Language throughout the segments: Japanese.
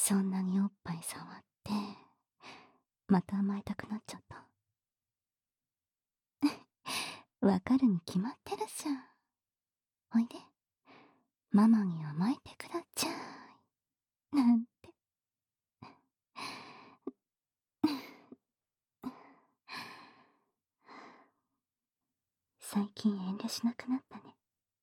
そんなにおっぱい触って、また甘えたくなっちゃった。わかるに決まってるじゃん。おいで。ママに甘えてくだちゃい。なんて。最近遠慮しなくなったね。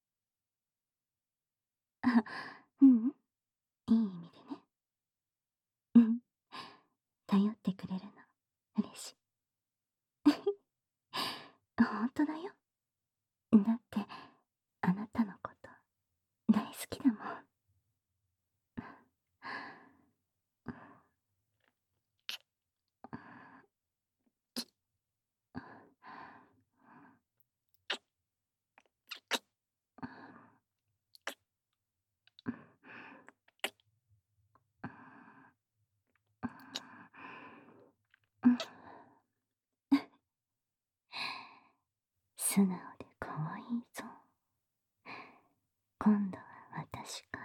あ、うん、いい意味でね。うん。頼ってくれるの、嬉しい。ほんとだよ。だって、あなたのこと大好きだもん。素直で可愛いぞ。今度は私から。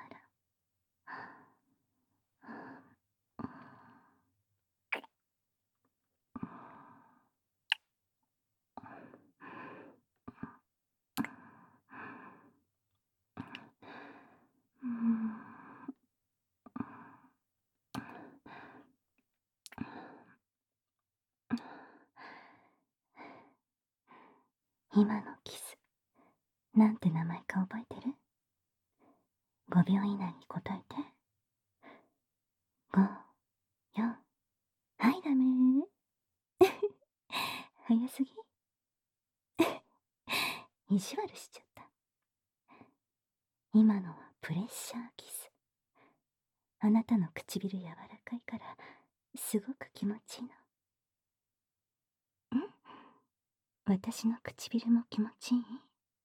今のキス、なんて名前か覚えてる？ 5 秒以内に答えて。5、4、はいダメー。早すぎ。意地悪しちゃった。今のはプレッシャーキス。あなたの唇柔らかいから、すごく気持ちいいの。私の唇も気持ちいい？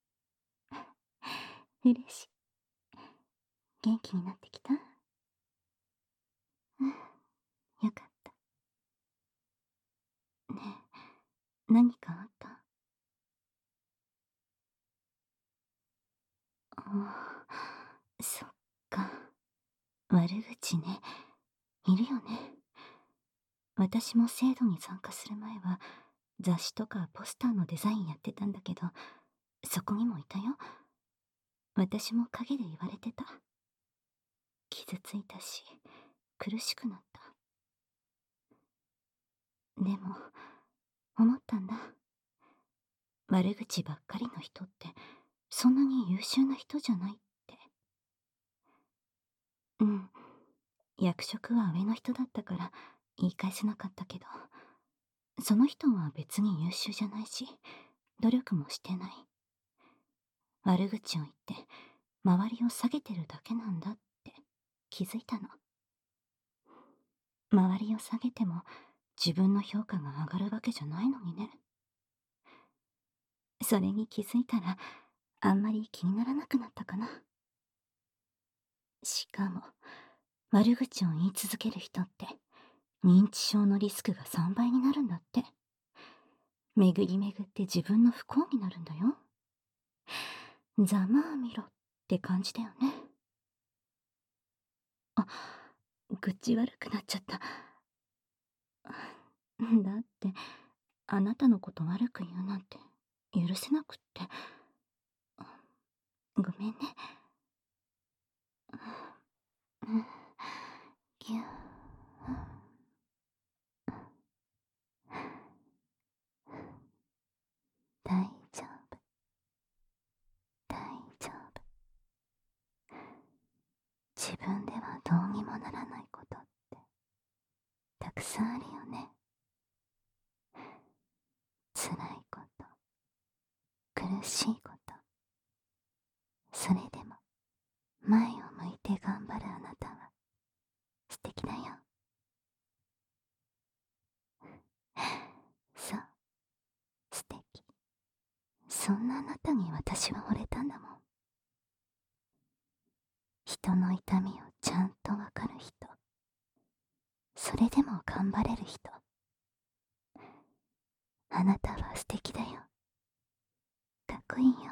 嬉しい。元気になってきた？うん、よかった。ねえ、何かあった？そっか。悪口ね。いるよね。私も制度に参加する前は、雑誌とかポスターのデザインやってたんだけど、そこにもいたよ。私も陰で言われてた。傷ついたし、苦しくなった。でも、思ったんだ。悪口ばっかりの人って、そんなに優秀な人じゃないって。うん。役職は上の人だったから言い返せなかったけど、その人は別に優秀じゃないし、努力もしてない。悪口を言って、周りを下げてるだけなんだって気づいたの。周りを下げても自分の評価が上がるわけじゃないのにね。それに気づいたら、あんまり気にならなくなったかな。しかも、悪口を言い続ける人って、認知症のリスクが3倍になるんだって。巡り巡って自分の不幸になるんだよ。ざまあみろって感じだよね。あ、口悪くなっちゃった。だって、あなたのこと悪く言うなんて許せなくって。ごめんね。ぎゅ大丈夫。大丈夫。自分ではどうにもならないことってたくさんあるよね。辛いこと、苦しいこと。それでも前を向いて頑張るあなたは素敵だよ。そう、素敵。そんなあなたに私は惚れたんだもん。人の痛みをちゃんとわかる人。それでも頑張れる人。あなたは素敵だよ。かっこいいよ。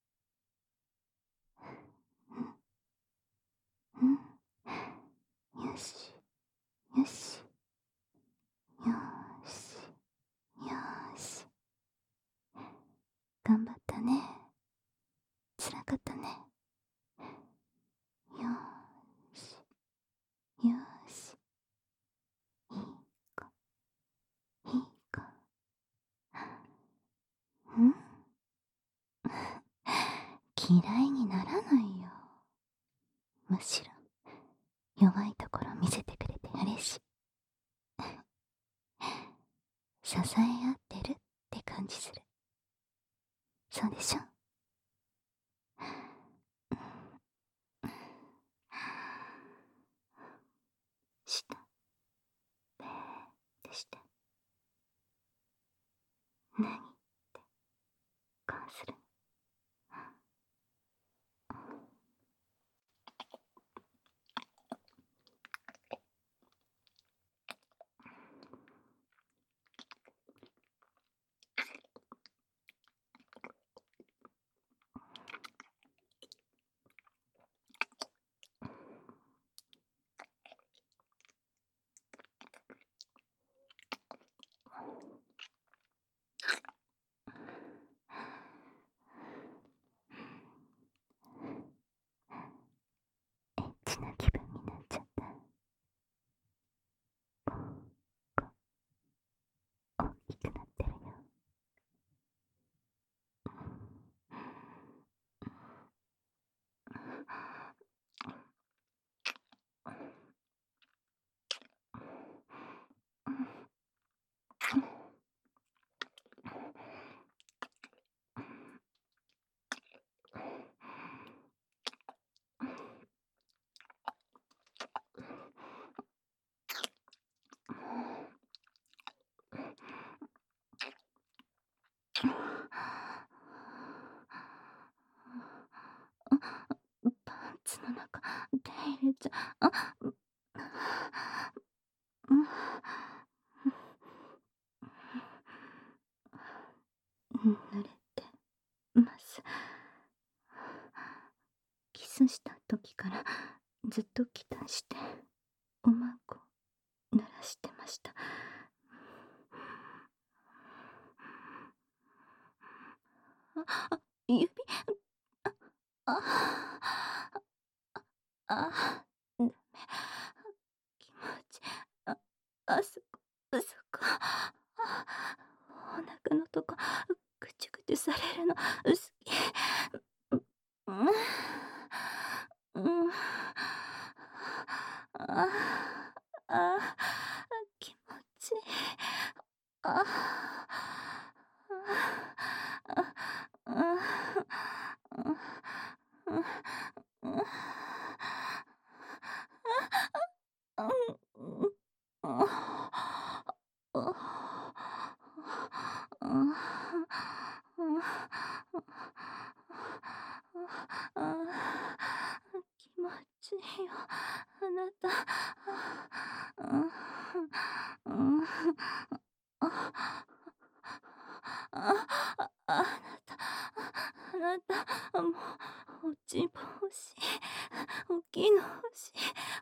うん。うん。優し、よし、よし、よし。頑張ったね。つらかったね。よし、よし。いい子、いい子。ん嫌いにならないよ。むしろ、弱いところ見せてくれて嬉しい。支え合ってるって感じする。そうでしょ？下、ぺーってして。何って顔する。エッチな気分になっちゃった。大きくなってるよ。パンツの中手入れちゃ濡れてます。キスした時からずっと期待しておまんこ濡らしてました。指、ああ、ダメ。気持ち、そこ、そこ、お腹のとこ、ぐちゅぐちゅされるの、好き。うん、うん、ああ、気持ちいい。あ気持ちいいよ、あなた。あなた、もう、落ちぼ欲しい。大きいの欲しい。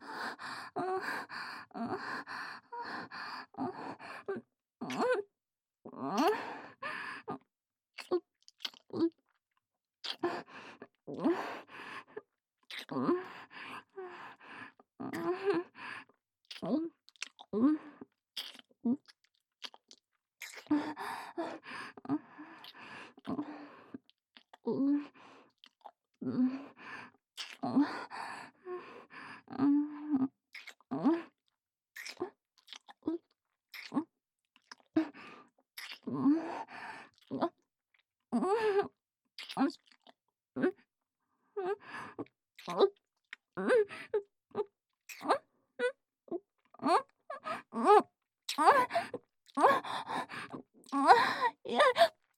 いや、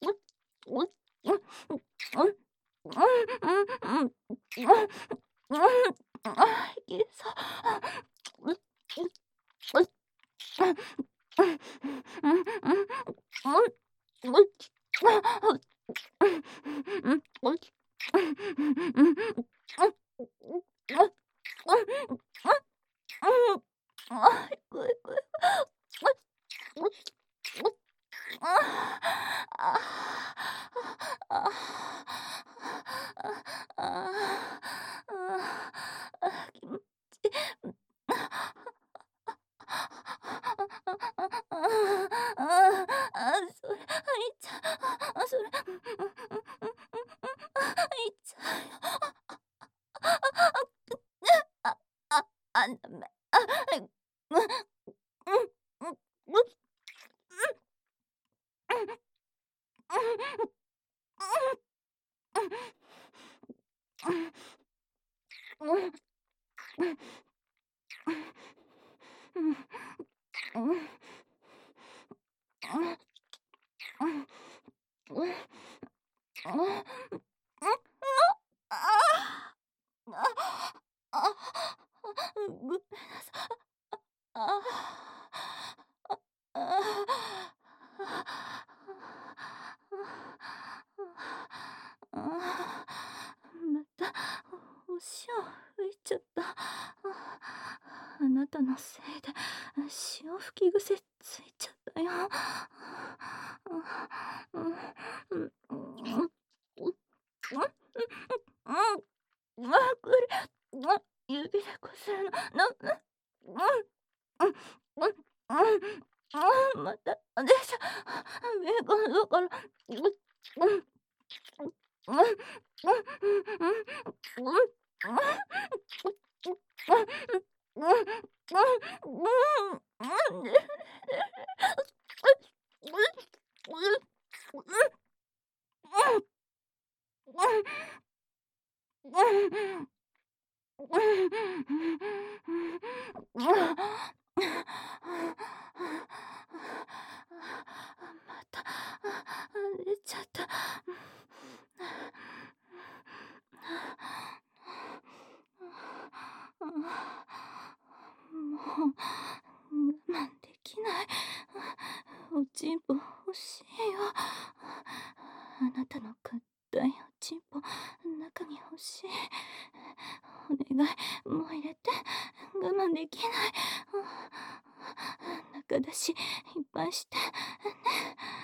いけそう。 ダメ。あ、うん、うん、うん、うん、ごめんなさい。ああ、ああ、またお潮吹いちゃった。あなたのせいで潮吹き癖ついちゃったよ。これ、指でこするの、また、でしょ。ベーコンだから、また、出ちゃった。もう、我慢できない。おちんぽ欲しいよ。あなたの硬いおちんぽ、中に欲しい。お願い、もう入れて。我慢できない。中出し、いっぱいして。ね。